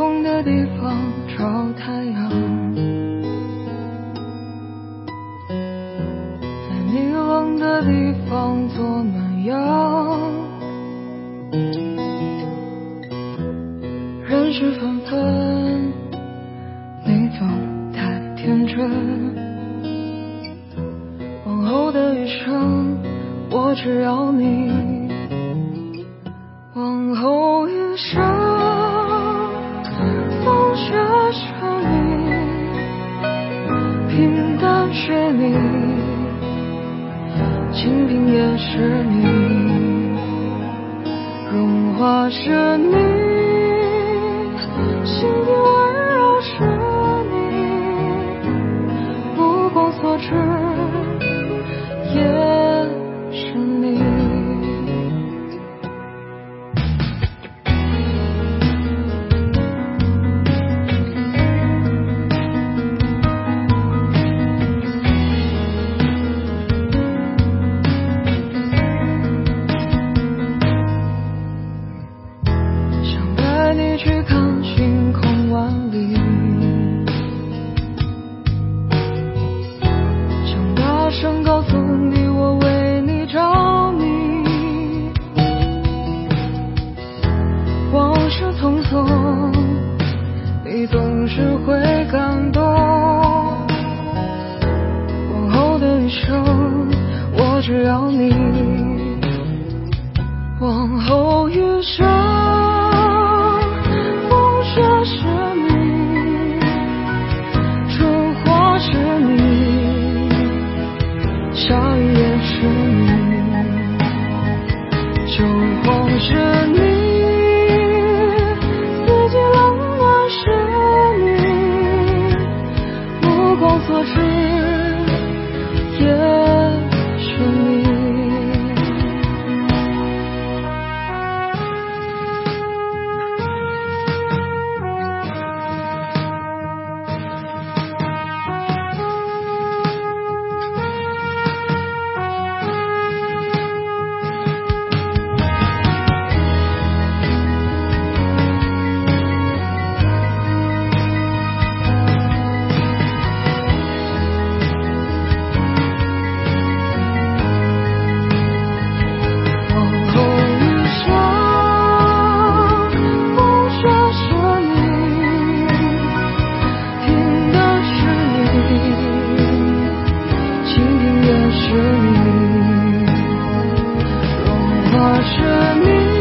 风的地方找太阳，在你冷的地方做暖阳。人事纷纷，你总太天真。往后的余生，我只要你。往后余生，风雪是你，平淡是你，清贫也是你，荣华是你，心底温柔是你，目光所至也是你。想带你去看星空万里，想大声告诉你我为你着迷。往事匆匆，你总是会感动。往后的余生，我只要你。往后余生，风雪是你，春花是你，夏雨也是你，秋风是你，四季冷暖是你，目光所至也是你。是你，荣华是你。